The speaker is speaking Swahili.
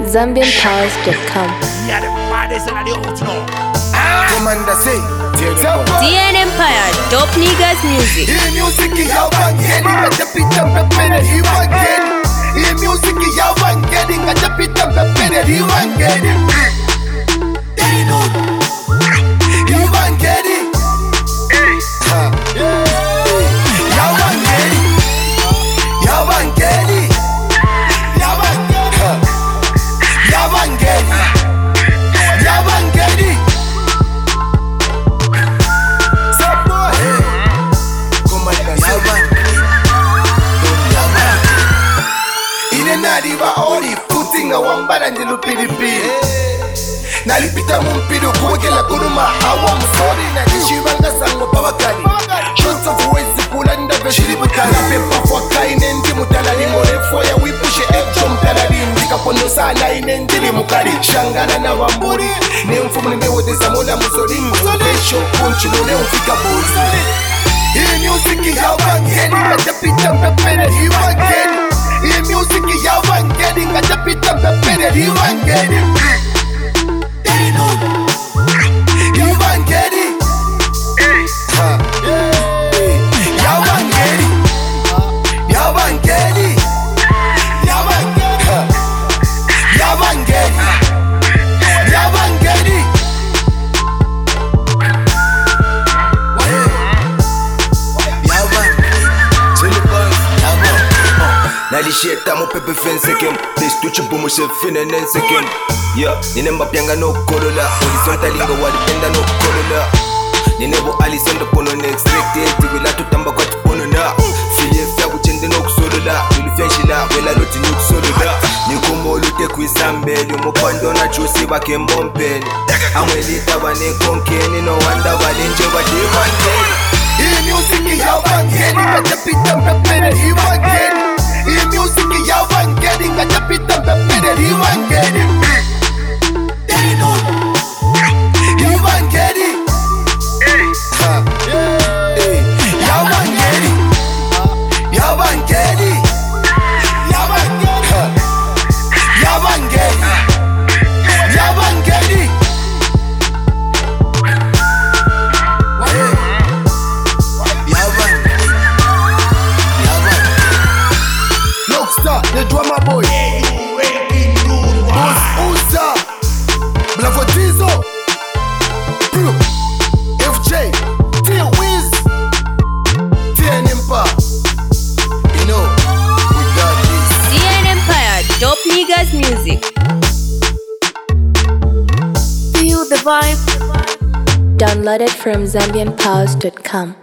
ZambianPowers.com. Yeah, the baddest and the original. Commander say, DN Empire, dope niggas music. hii music ya wangeni ngajapita mpepere hii wangeni. Hii music ya wangeni ngajapita mpepere hii wangeni. Hii wangeni. Ya wangeni. Ya wangeni. Ya wangeni. Ya wangeni. Ya wangeni. Naliba oli putinga wambara njelu pilipili nalipita mumpidu kuwekela kuruma awa musori na nishibanga sango pawakali shots of wezi kula ndave shiributala pepa fwa kaine ndi mutala lingorefo ya wipushe ekjo mtala lindika pono sala ine ndili mukali shangana na wamburi ne mfumu nimewoteza mola musori musodesho kunchulu leo mfika buzi. Hii music ya wangeni ngajapita mpepere hii wangeni. Hii music ya wangeni ngajapita mpepere hii wangeni. Hii wangeni. Ya wangeni. Ya wangeni. Ya wangeni. Ya wangeni. Ya wangeni. Nalisheta mo pepe fensekem Destuche bomo se fine nensekem Yeah, nine mapyanga no kolola Horizontal inga walipenda no kolola Ninebo alisendo pono neexpected Wila tutamba kwa tupono na Fiye fya kuchende no kusolola Ulifenshila wela loti ni kusolola Nikumo lute kuizambeli Umopando na chusi wake mbompeli Amwelita wane konkeni No wanda walenje wade wangeni. Hii music ya wangeni ngajapita mpepere hii wangeni. Hii music ya wangeni ngajapita mpepere hii wangeni. Hii wangeni. Ya wangeni. Ya wangeni. Ya wangeni. Ya wangeni. Ya wangeni. The drummer boy Boss Uza Blavotizo FJ T-Wiz DN Empire. You know we got this. DN Empire, dope niggas music. Feel the vibe. Downloaded from ZambianPowers.com.